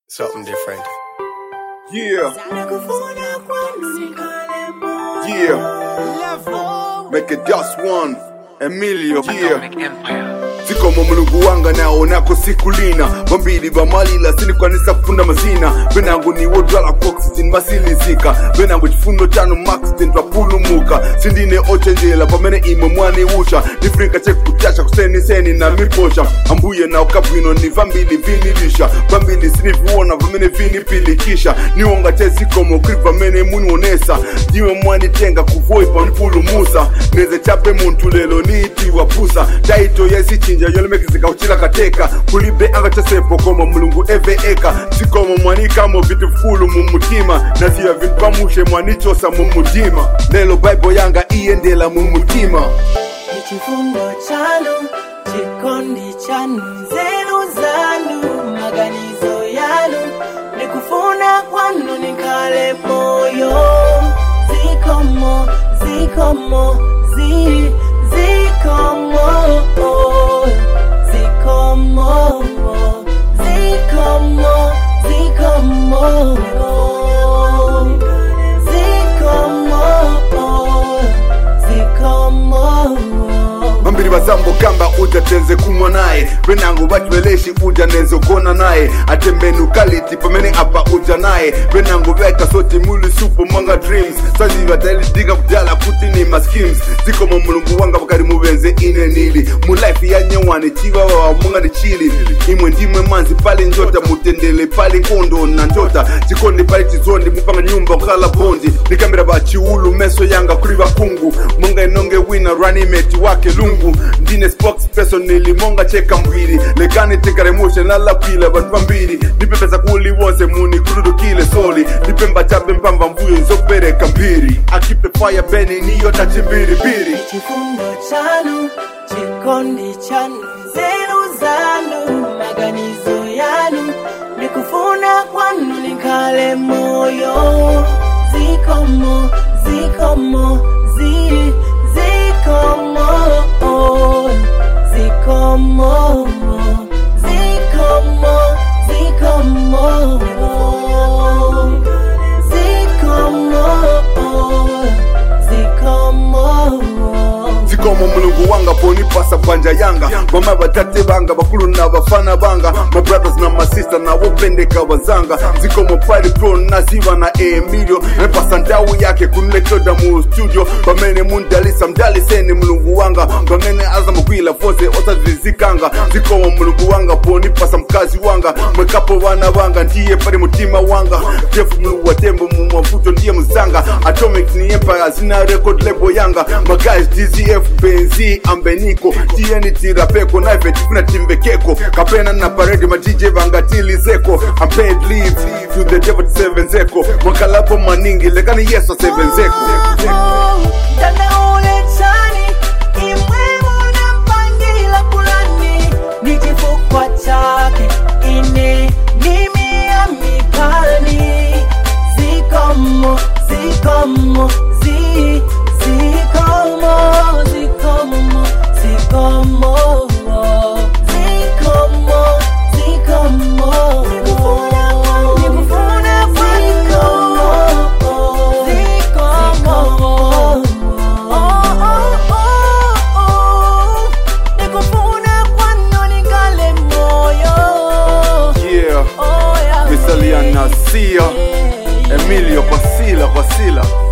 Something different. Yeah. Yeah. Make it just one. Emilio. Yeah. Ziko mulungu wanga naonako sikulina Bambili bamalila sinikwanisa kufunda mazina Benangu ni wodwala kwa oxygen masilizika Benangu chifundo chanu max tentwa pulumuka Sindine ochenjela pamene imo mwani usha Nifrika cheku kutyasha kuseni seni na miposha Ambuye na ukabwino ni vambili vinilisha Bambili siniviwona vamene vinipilikisha Niwonga cheziko mokriva mene munuonesa Diwe mwani tenga kuvoipa nipulumusa Neze chape muntu lelo niitiwa pusa Taito yesi chinja yole mekizika uchila kateka Kulibe anga chasepo koma mulungu eka Sikoma mwanika mo vitu fulu mumutima Naziya vintu pamushe mwanichosa mumutima Lelo Bible yanga iendela mumutima Ichifundo chanu, chikondi chanu, zenu zanu, maganizo yanu Nikufuna kwanu nikale moyo Zikomo, zikomo, zikomo Zikomo, zikomo, zikomo Mambiri bazambo kamba uja tenze kumwa nae Benangu bachweleshi uja nenze kona nae Atembenu kaliti pamene apa uja nae Benangu veka soti muli supo manga dreams Sajiva tali diga kudala kuti ni maskims Ziko mulungu wanga wakari mubenze ine nili Mulaifi ya nyewani chiva wa munga ni chili Imwe ndimwe manzi pali njota mutendele pali nkondo na njota Chikondi pali chizondi mupanga nyumba ukala bondi Nikamira bachi ulu meso yanga kuriva kungu Munga inonge wina rani meti wake lungu Ndine spokesperson nilimonga cheka mbili Lekani tekare motion lala pila bantu mbili Nipepeza kuli wonse muni kurudu kile soli Nipemba chape mpamba mbuyo nzopere kambiri I keep the fire burning niyo tachimbiri biri Chifundo chanu, chikondi chanu, zenu zanu, maganizo yanu Nikufuna kwanu nikale moyo Zikomo, zikomo, zikomo Zikomo, zikomo, zikomo Zikomo mulungu wanga poni pasa banja yanga Mama batate banga bakulu na bafana banga My brothers na my sister na wopendeka wazanga Zikomo pali pro na ziva na Emilio Nepasa ndawu yake kunuletoda mu studio Bamene mundalisa mdaliseni mulungu wanga Bamene aza mkwila fose ota vizikanga Zikomo mulungu wanga poni pasa mkazi wanga Mwekapo wana wanga ndiye pari mutima wanga Jefu mulungu wa tembo mwafuto ndiye mzanga Atomic ni empire zina record label yanga My guys DZF Benzi Ambeniko TNT Rapeko Naive Tifuna Timbekeko Kapena na parade ma DJ Vangatili Zeko I'm paid leave to the devil 7 Zeko Mwakalapo maningi lekani yeso 7 Zeko Dana ule chani Imwemu na pangila kulani Nijifukwa chake Ine nimi ya mipani Zikomo, zikomo, zikomo Zikomo, zikomo, zikomo Nikufuna kwanu nikale moyo Yeah, Miss Aliana Sia Emilio Pasila